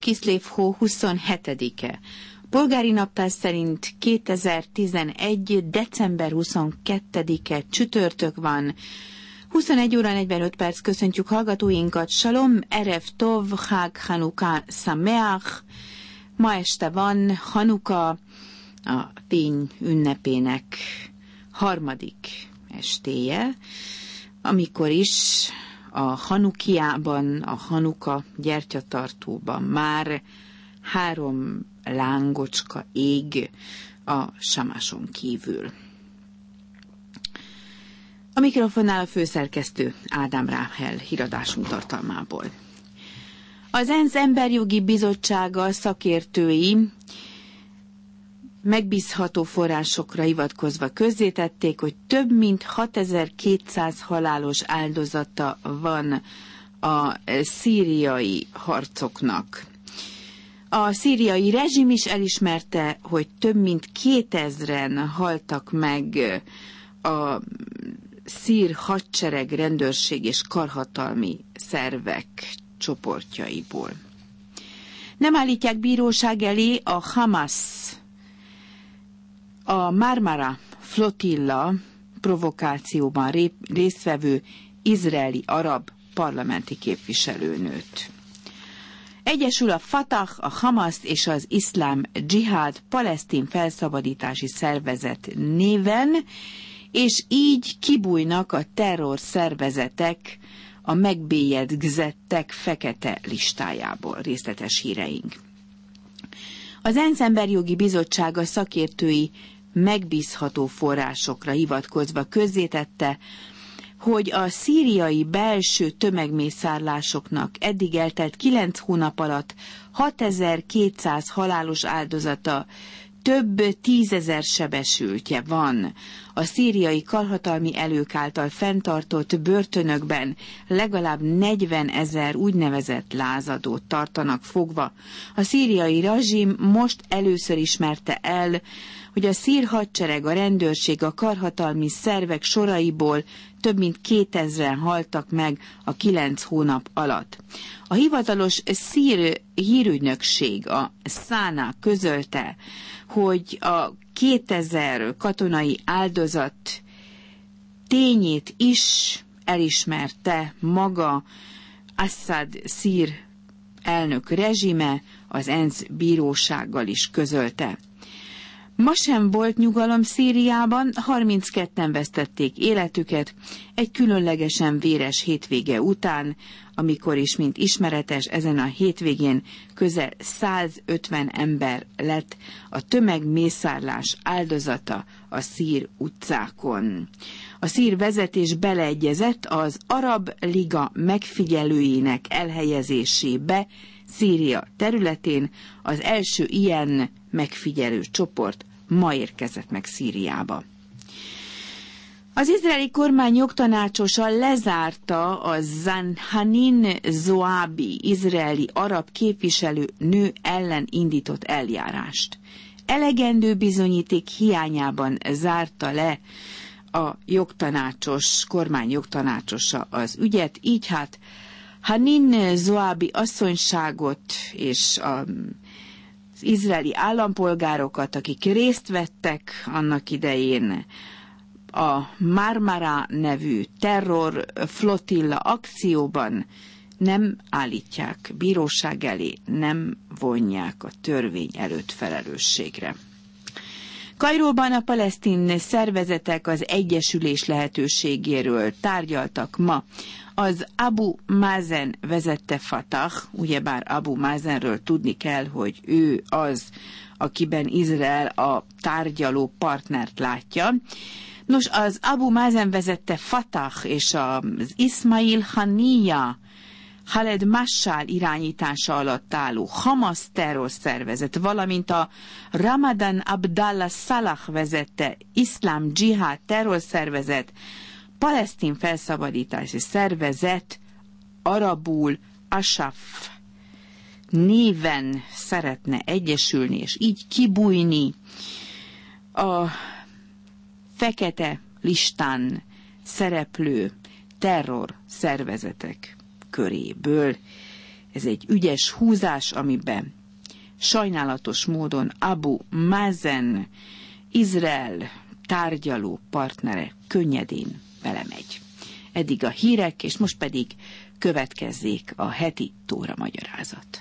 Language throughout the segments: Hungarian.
Kiszlév hó 27-e. Polgári naptár szerint 2011. december 22-e csütörtök van. 21 óra 45 perc, köszöntjük hallgatóinkat. Shalom, Erev Tov, Chag Hanuka Sameach. Ma este van Hanuka, a fény ünnepének harmadik estéje, amikor is a Hanukiában, a Hanuka gyertyatartóban már 3 lángocska ég a samáson kívül. A mikrofonnál a főszerkesztő Ádám Ráhel híradásunk tartalmából. Az ENSZ Emberjogi Bizottsága szakértői megbízható forrásokra hivatkozva közzétették, hogy több mint 6200 halálos áldozata van a szíriai harcoknak. A szíriai rezsim is elismerte, hogy több mint 2000-en haltak meg a szír hadsereg, rendőrség és karhatalmi szervek csoportjaiból. Nem állítják bíróság elé a Hamas, a Marmara flotilla provokációban résztvevő izraeli arab parlamenti képviselőnőt. Egyesül a Fatah, a Hamas és az Iszlám Dzsihád palesztin felszabadítási szervezet néven, és így kibújnak a terrorszervezetek a megbélyegzettek fekete listájából. Részletes híreink. Az ENSZ Emberjogi Bizottsága szakértői megbízható forrásokra hivatkozva közzétette, hogy a szíriai belső tömegmészárlásoknak eddig eltelt 9 hónap alatt 6200 halálos áldozata, több 10 000 sebesültje van. A szíriai karhatalmi erők által fenntartott börtönökben legalább 40 000 úgynevezett lázadót tartanak fogva. A szíriai rezsim most először ismerte el, hogy a szír hadsereg, a rendőrség, a karhatalmi szervek soraiból több mint 2000-en haltak meg a 9 hónap alatt. A hivatalos szír hírügynökség, a SANA közölte, hogy a 2000 katonai áldozat tényét is elismerte maga Assad szír elnök rezsime, az ENSZ bírósággal is közölte. Ma sem volt nyugalom Szíriában, 32-en vesztették életüket egy különlegesen véres hétvége után, amikor is, mint ismeretes, ezen a hétvégén közel 150 ember lett a tömegmészárlás áldozata a szír utcákon. A szír vezetés beleegyezett az Arab Liga megfigyelőinek elhelyezésébe Szíria területén. Az első ilyen megfigyelő csoport ma érkezett meg Szíriába. Az izraeli kormány jogtanácsosa lezárta a Hanin Zoabi izraeli arab képviselő nő ellen indított eljárást. Elegendő bizonyíték hiányában zárta le a kormány jogtanácsosa az ügyet, így hát Hanin Zoabi asszonyságot és az izraeli állampolgárokat, akik részt vettek annak idején a Marmara nevű terrorflotilla akcióban, nem állítják bíróság elé, nem vonják a törvény előtt felelősségre. Kairóban a palesztin szervezetek az egyesülés lehetőségéről tárgyaltak ma. Az Abu Mazen vezette Fatah, ugyebár Abu Mazenről tudni kell, hogy ő az, akiben Izrael a tárgyaló partnert látja. Nos, az Abu Mazen vezette Fatah és az Ismail Haniyeh Khaled Mashal irányítása alatt álló Hamas terrorszervezet, valamint a Ramadan Abdallah Salah vezette Iszlám Dzsihád terrorszervezet, palesztin felszabadítási szervezet, arabul Asaf néven szeretne egyesülni, és így kibújni a fekete listán szereplő terror szervezetek köréből. Ez egy ügyes húzás, amiben sajnálatos módon Abu Mazen, Izrael tárgyaló partnere könnyedén belemegy. Eddig a hírek, és most pedig következzék a heti Tóra magyarázat.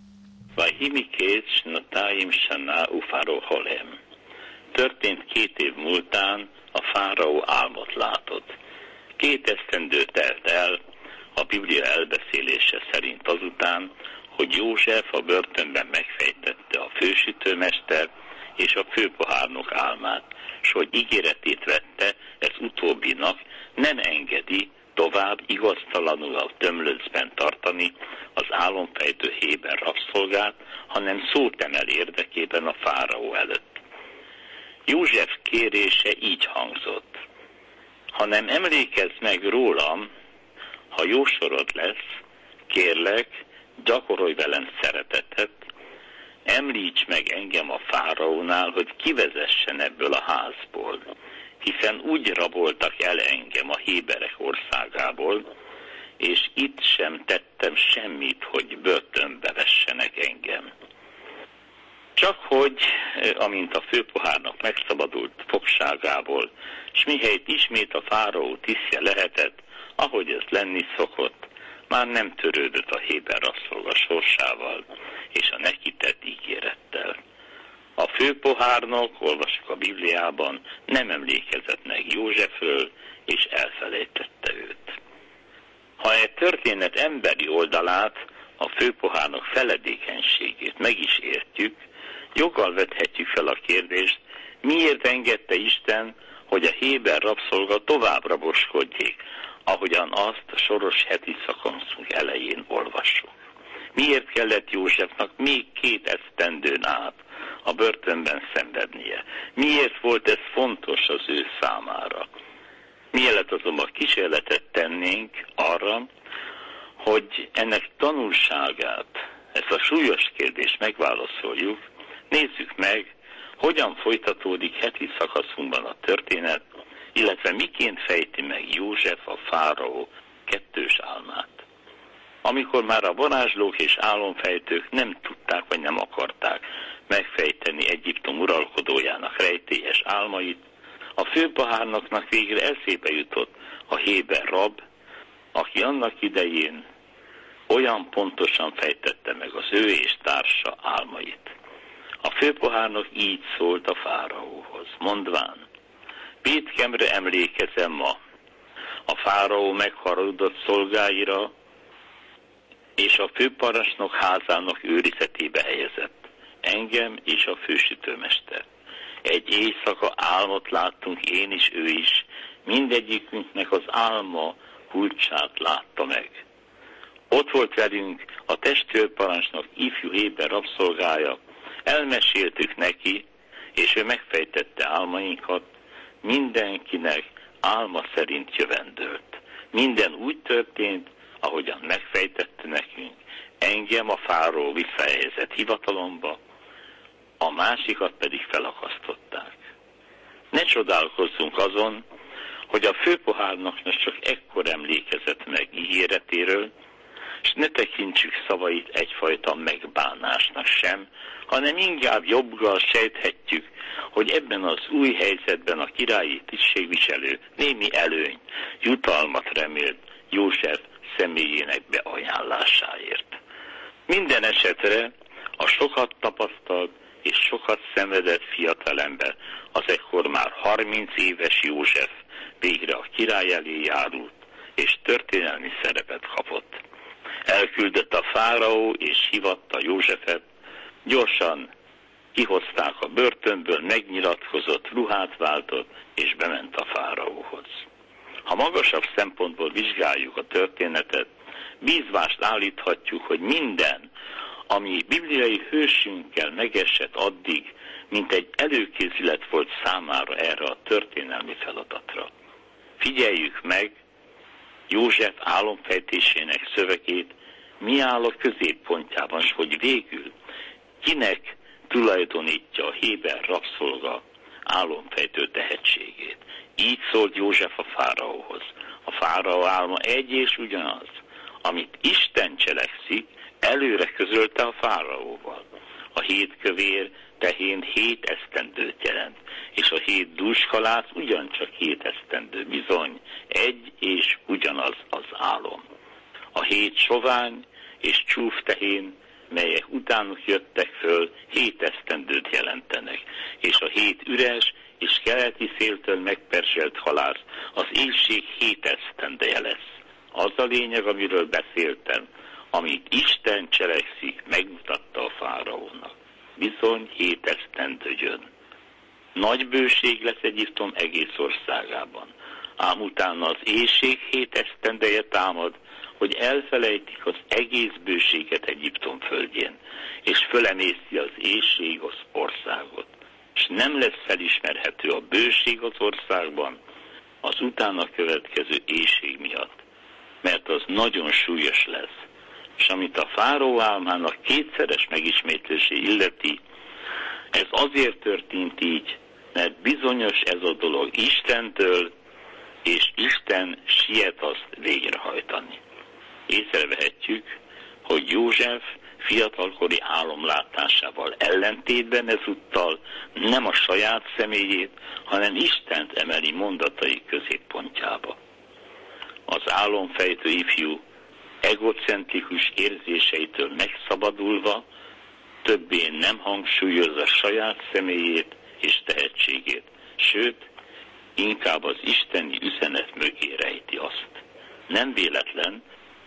Történt 2 év múltán, a fáraó álmot látott. 2 esztendő telt el, a Biblia elbeszélése szerint azután, hogy József a börtönben megfejtette a fősütőmester és a főpohárnok álmát, s hogy ígéretét vette, ez utóbbinak nem engedi tovább igaztalanul a tömlöcben tartani az álomfejtő Héber rabszolgát, hanem szót emel érdekében a fáraó előtt. József kérése így hangzott: hanem emlékezz meg rólam, ha jó sorod lesz, kérlek, gyakorolj velem szeretetet, említs meg engem a fáraónál, hogy kivezessen ebből a házból, hiszen úgy raboltak el engem a héberek országából, és itt sem tettem semmit, hogy börtönbe vessenek engem. Csak hogy, amint a főpohárnak megszabadult fogságából, s mihelyt ismét a fáraó tisztje lehetett, ahogy ez lenni szokott, már nem törődött a héber rabszolga sorsával és a neki tett ígérettel. A főpohárnok, olvasjuk a Bibliában, nem emlékezett meg Józsefről, és elfelejtette őt. Ha egy történet emberi oldalát, a főpohárnok feledékenységét meg is értjük, joggal vethetjük fel a kérdést, miért engedte Isten, hogy a héber rabszolga tovább raboskodjék, ahogyan azt a soros heti szakaszunk elején olvassuk. Miért kellett Józsefnak még 2 esztendőn át a börtönben szenvednie? Miért volt ez fontos az ő számára? Mielőtt azonban kísérletet tennénk arra, hogy ennek tanulságát, ezt a súlyos kérdést megválaszoljuk, nézzük meg, hogyan folytatódik heti szakaszunkban a történet, illetve miként fejti meg József a fáraó 2 álmát. Amikor már a varázslók és álomfejtők nem tudták, vagy nem akarták megfejteni Egyiptom uralkodójának rejtélyes álmait, a főpohárnoknak végre eszébe jutott a héber rab, aki annak idején olyan pontosan fejtette meg az ő és társa álmait. A főpohárnok így szólt a fáraóhoz, mondván: vétkemre emlékezem ma, a fáraó megharagudott szolgáira, és a főparancsnok házának őrizetébe helyezett engem és a fősütőmester. Egy éjszaka álmot láttunk én is, ő is, mindegyikünknek az álma kulcsát látta meg. Ott volt velünk a testvérparancsnok ifjú héber rabszolgája, elmeséltük neki, és ő megfejtette álmainkat, mindenkinek álma szerint jövendőlt. Minden úgy történt, ahogyan megfejtette nekünk, engem a fáraó visszahelyezett hivatalomba, a másikat pedig felakasztották. Ne csodálkozzunk azon, hogy a főpohárnoknak csak ekkor emlékezett meg ígéretéről, és ne tekintsük szavait egyfajta megbánásnak sem, hanem inkább jobban sejthetjük, hogy ebben az új helyzetben a királyi tisztségviselő némi előny, jutalmat remélt József személyének beajánlásáért. Minden esetre a sokat tapasztalt és sokat szenvedett fiatalember, az ekkor már 30 éves József végre a király elé járult, és történelmi szerepet kapott. Elküldött a fáraó, és hívatta Józsefet, gyorsan kihozták a börtönből, megnyilatkozott, ruhát váltott, és bement a fáraóhoz. Ha magasabb szempontból vizsgáljuk a történetet, bízvást állíthatjuk, hogy minden, ami bibliai hősünkkel megesett addig, mint egy előkészület volt számára erre a történelmi feladatra. Figyeljük meg József álomfejtésének szövegét, mi áll a középpontjában, s hogy végül kinek tulajdonítja a héber rabszolga álomfejtő tehetségét. Így szólt József a fáraóhoz. A fáraó álma egy és ugyanaz. Amit Isten cselekszik, előre közölte a fáraóval. A 7 kövér tehén 7 esztendőt jelent, és a 7 dúskalász ugyancsak 7 esztendő, bizony, egy és ugyanaz az álom. A 7 sovány és csúf tehén, melyek utánuk jöttek föl, 7 esztendőt jelentenek, és a 7 üres és keleti széltől megperselt halász az éjség 7 esztendeje lesz. Az a lényeg, amiről beszéltem, amit Isten cselekszik, megmutatta a fáraónak. Bizony 7 esztendő jön. Nagy bőség lesz Egyiptom egész országában, ám utána az éjség 7 esztendeje támad, hogy elfelejtik az egész bőséget Egyiptom földjén, és fölemészi az éjség az országot, és nem lesz felismerhető a bőség az országban az utána következő éjség miatt, mert az nagyon súlyos lesz. És amit a fáraó álmának kétszeres megismétlésé illeti, ez azért történt így, mert bizonyos ez a dolog Istentől, és Isten siet azt végrehajtani. Észrevehetjük, hogy József fiatalkori álomlátásával ellentétben ezúttal nem a saját személyét, hanem Istent emeli mondatai középpontjába. Az álomfejtő ifjú egocentrikus érzéseitől megszabadulva többé nem hangsúlyozza saját személyét és tehetségét, sőt, inkább az isteni üzenet mögé rejti azt. Nem véletlen,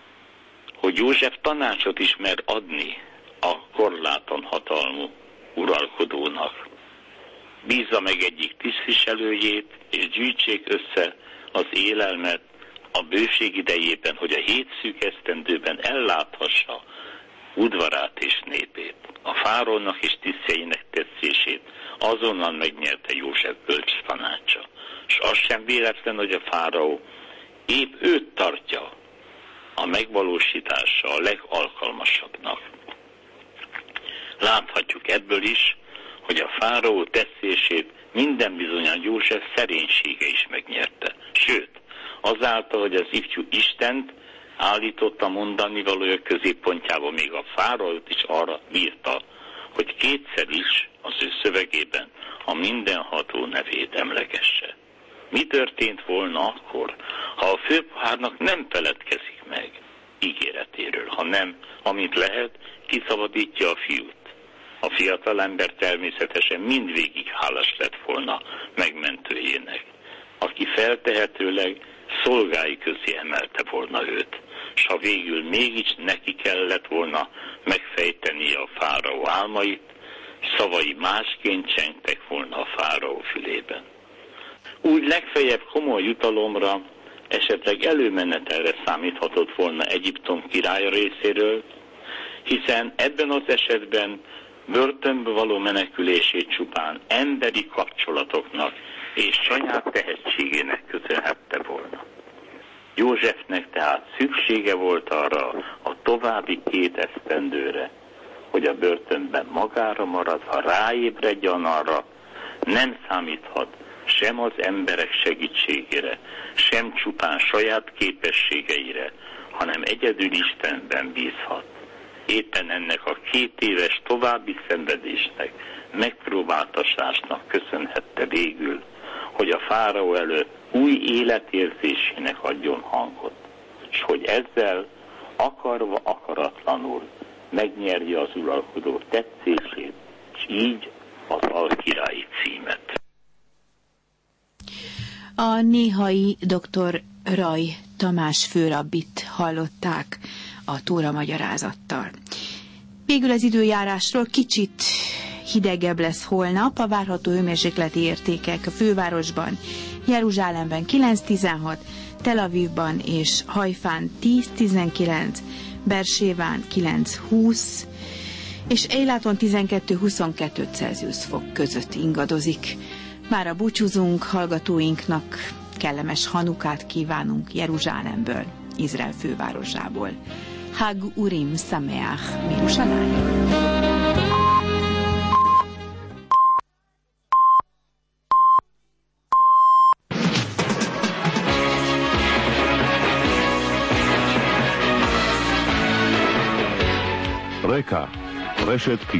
hogy József tanácsot is mer adni a korlátlan hatalmú uralkodónak. Bízza meg egyik tisztviselőjét, és gyűjtsék össze az élelmet a bőség idejében, hogy a 7 szűk esztendőben elláthassa udvarát és népét. A fáraónak és tisztjeinek tetszését azonnal megnyerte József bölcs tanácsa. És az sem véletlen, hogy a fáraó épp őt tartja a megvalósítása a legalkalmasabbnak. Láthatjuk ebből is, hogy a fáraó tetszését minden bizonnyal József szerénysége is megnyerte. Sőt, azáltal, hogy az ifjú Istent állította mondani valója középpontjába, még a fáraót is arra bírta, hogy kétszer is az ő szövegében a mindenható nevét emlegesse. Mi történt volna akkor, ha a főpahárnak nem feledkezik meg ígéretéről, hanem, amit lehet, kiszabadítja a fiút? A fiatal ember természetesen mindvégig hálás lett volna megmentőjének, aki feltehetőleg szolgái közé emelte volna őt, s ha végül mégis neki kellett volna megfejtenie a fáraó álmait, szavai másként csengtek volna a fáraó fülében. Úgy legfeljebb komoly jutalomra, esetleg előmenetelre számíthatott volna Egyiptom királya részéről, hiszen ebben az esetben börtönbe való menekülését csupán emberi kapcsolatoknak és saját tehetségének köszönhette volna. Józsefnek tehát szüksége volt arra a további 2 esztendőre, hogy a börtönben magára marad, ha ráébredjen arra, nem számíthat sem az emberek segítségére, sem csupán saját képességeire, hanem egyedül Istenben bízhat. Éppen ennek a 2 éves további szenvedésnek, megpróbáltatásnak köszönhette végül, hogy a fáraó előtt új életérzésének adjon hangot, és hogy ezzel akarva akaratlanul megnyerje az uralkodó tetszését, és így az alkirályi címet. A néhai dr. Ray Tamás főrabbit hallották a Tóra magyarázattal. Végül az időjárásról: kicsit hidegebb lesz holnap, a várható hőmérsékleti értékek a fővárosban, Jeruzsálemben 9-16, Tel Avivban és Hajfán 10-19, Berséván 9-20, és Eiláton 12-22 Celsius fok között ingadozik. Mára búcsúzunk, hallgatóinknak kellemes Hanukát kívánunk Jeruzsálemből, Izrael fővárosából. Hag Urim Sameach Mirushalayim. רשת